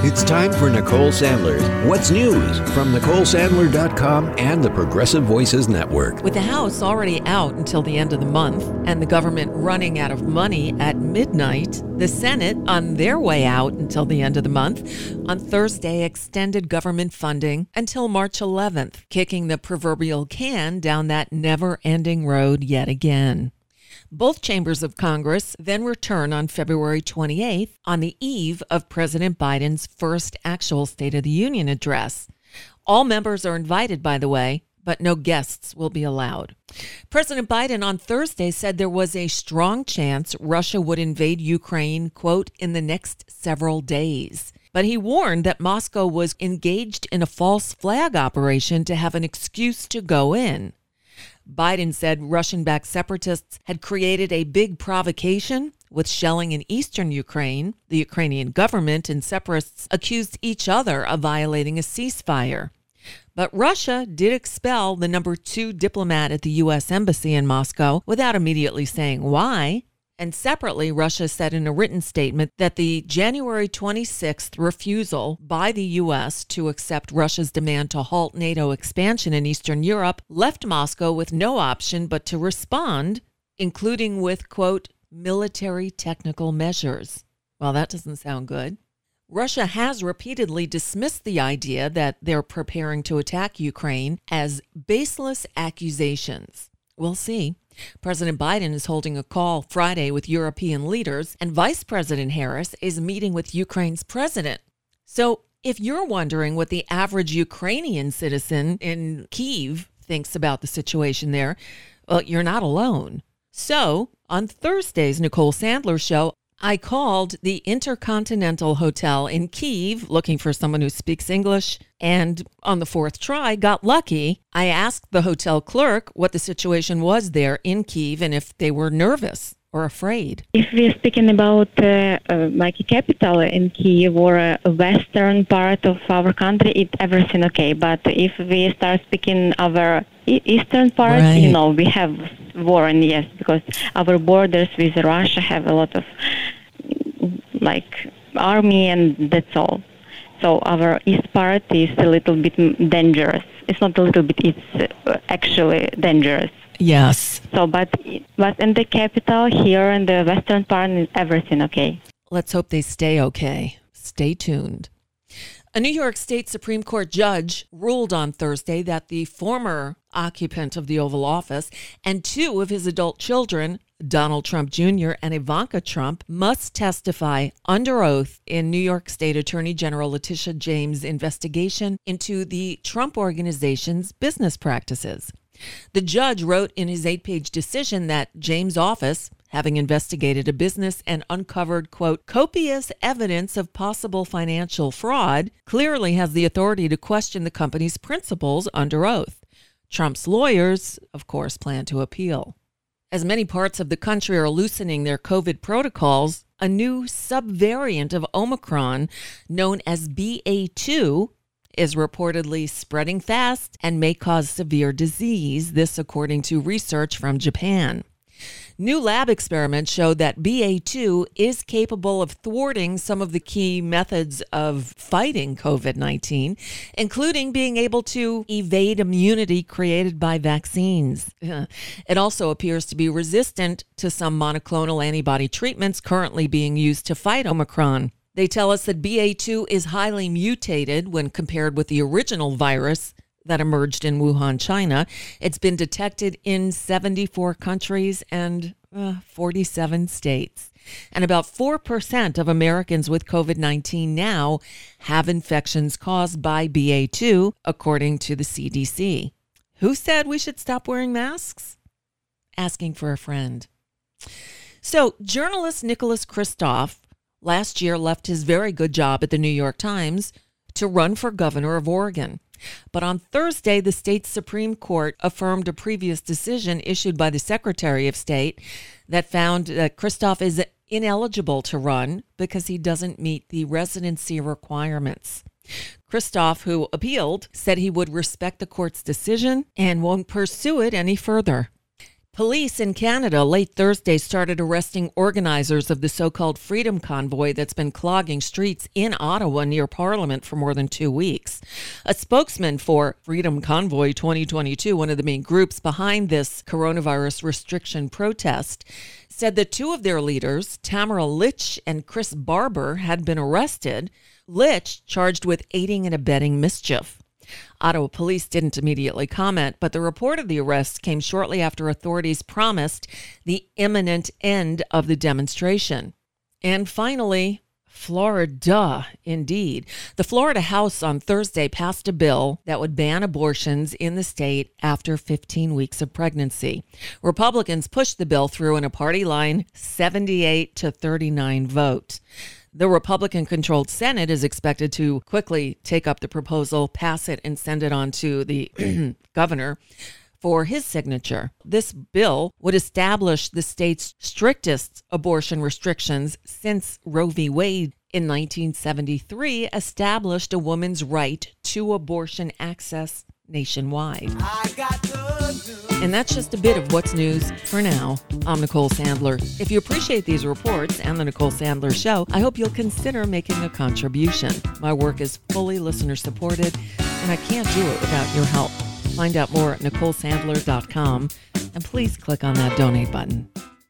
It's time for Nicole Sandler's What's News from NicoleSandler.com and the Progressive Voices Network. With the House already out until the end of the month and the government running out of money at midnight, the Senate, on their way out until the end of the month, on Thursday extended government funding until March 11th, kicking the proverbial can down that never-ending road yet again. Both chambers of Congress then return on February 28th on the eve of President Biden's first actual State of the Union address. All members are invited, by the way, but no guests will be allowed. President Biden on Thursday said there was a strong chance Russia would invade Ukraine, quote, in the next several days. But he warned that Moscow was engaged in a false flag operation to have an excuse to go in. Biden said Russian-backed separatists had created a big provocation with shelling in eastern Ukraine. The Ukrainian government and separatists accused each other of violating a ceasefire. But Russia did expel the number 2 diplomat at the U.S. Embassy in Moscow without immediately saying why. And separately, Russia said in a written statement that the January 26th refusal by the U.S. to accept Russia's demand to halt NATO expansion in Eastern Europe left Moscow with no option but to respond, including with, quote, military technical measures. Well, that doesn't sound good. Russia has repeatedly dismissed the idea that they're preparing to attack Ukraine as baseless accusations. We'll see. President Biden is holding a call Friday with European leaders, and Vice President Harris is meeting with Ukraine's president. So if you're wondering what the average Ukrainian citizen in Kyiv thinks about the situation there, well, you're not alone. So on Thursday's Nicole Sandler show, I called the Intercontinental Hotel in Kyiv looking for someone who speaks English, and on the 4th try, got lucky. I asked the hotel clerk what the situation was there in Kyiv and if they were nervous or afraid. If we're speaking about like a capital in Kyiv or a western part of our country, it's everything okay. But if we start speaking our eastern part, right, you know, we have war, and yes, because our borders with Russia have a lot of like army, and that's all. So our east part is a little bit dangerous. It's not a little bit; it's actually dangerous. Yes. So, but in the capital here in the western part, is everything okay? Let's hope they stay okay. Stay tuned. A New York State Supreme Court judge ruled on Thursday that the former occupant of the Oval Office and 2 of his adult children, Donald Trump Jr. and Ivanka Trump, must testify under oath in New York State Attorney General Letitia James' investigation into the Trump Organization's business practices. The judge wrote in his 8-page decision that James' office, having investigated a business and uncovered, quote, copious evidence of possible financial fraud, clearly has the authority to question the company's principles under oath. Trump's lawyers, of course, plan to appeal. As many parts of the country are loosening their COVID protocols, a new subvariant of Omicron, known as BA2, is reportedly spreading fast and may cause severe disease, this according to research from Japan. New lab experiments show that BA2 is capable of thwarting some of the key methods of fighting COVID-19, including being able to evade immunity created by vaccines. It also appears to be resistant to some monoclonal antibody treatments currently being used to fight Omicron. They tell us that BA2 is highly mutated when compared with the original virus that emerged in Wuhan, China. It's been detected in 74 countries and 47 states. And about 4% of Americans with COVID-19 now have infections caused by BA2, according to the CDC. Who said we should stop wearing masks? Asking for a friend. So, journalist Nicholas Kristof last year left his very good job at the New York Times to run for governor of Oregon. But on Thursday, the state's Supreme Court affirmed a previous decision issued by the Secretary of State that found that Kristof is ineligible to run because he doesn't meet the residency requirements. Kristof, who appealed, said he would respect the court's decision and won't pursue it any further. Police in Canada late Thursday started arresting organizers of the so-called Freedom Convoy that's been clogging streets in Ottawa near Parliament for more than 2 weeks. A spokesman for Freedom Convoy 2022, one of the main groups behind this coronavirus restriction protest, said that two of their leaders, Tamara Litch and Chris Barber, had been arrested. Litch charged with aiding and abetting mischief. Ottawa police didn't immediately comment, but the report of the arrests came shortly after authorities promised the imminent end of the demonstration. And finally, Florida, indeed. The Florida House on Thursday passed a bill that would ban abortions in the state after 15 weeks of pregnancy. Republicans pushed the bill through in a party line 78-39 vote. The Republican-controlled Senate is expected to quickly take up the proposal, pass it, and send it on to the governor for his signature. This bill would establish the state's strictest abortion restrictions since Roe v. Wade in 1973 established a woman's right to abortion access nationwide. And that's just a bit of what's news for now. I'm Nicole Sandler. If you appreciate these reports and the Nicole Sandler Show, I hope you'll consider making a contribution. My work is fully listener supported, and I can't do it without your help. Find out more at NicoleSandler.com, and please click on that donate button.